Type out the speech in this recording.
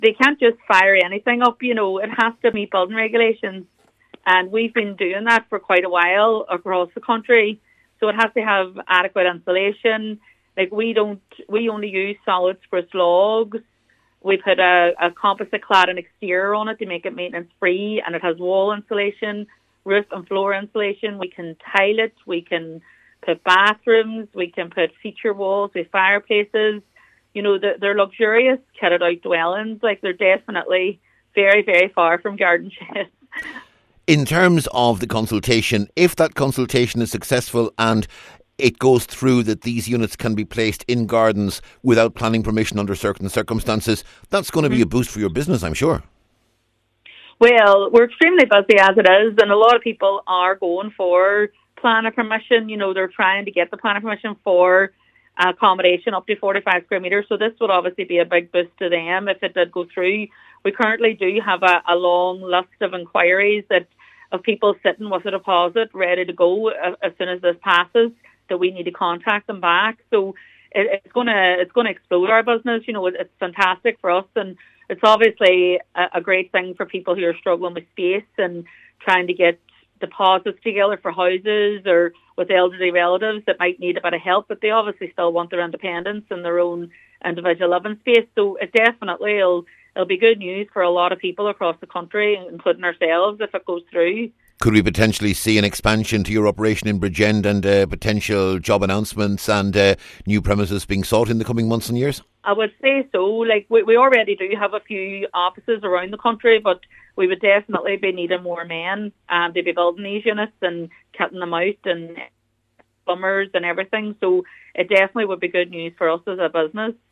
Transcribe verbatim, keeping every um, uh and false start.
they can't just fire anything up, you know, it has to meet building regulations. And we've been doing that for quite a while across the country. So it has to have adequate insulation. Like we don't, we only use solid spruce logs. We put a, a composite cladding exterior on it to make it maintenance free, and it has wall insulation, roof and floor insulation. We can tile it. We can put bathrooms. We can put feature walls with fireplaces. You know, they're, they're luxurious, kitted out dwellings. Like they're definitely very, very far from garden sheds. In terms of the consultation, if that consultation is successful and it goes through that these units can be placed in gardens without planning permission under certain circumstances, that's going to mm-hmm. be a boost for your business, I'm sure. Well, we're extremely busy as it is, and a lot of people are going for planning permission. You know, they're trying to get the planning permission for accommodation up to forty-five square metres, so this would obviously be a big boost to them if it did go through. We currently do have a, a long list of inquiries that of people sitting with a deposit ready to go as, as soon as this passes, that we need to contact them back. So it, it's going to it's going to explode our business. You know, it, it's fantastic for us, and it's obviously a, a great thing for people who are struggling with space and trying to get deposits together for houses or with elderly relatives that might need a bit of help, but they obviously still want their independence and their own individual living space. So it definitely will it'll be good news for a lot of people across the country, including ourselves, if it goes through. Could we potentially see an expansion to your operation in Bridgend and uh, potential job announcements and uh, new premises being sought in the coming months and years? I would say so. Like we, we already do have a few offices around the country, but we would definitely be needing more men um, to be building these units and cutting them out, and plumbers and everything. So it definitely would be good news for us as a business.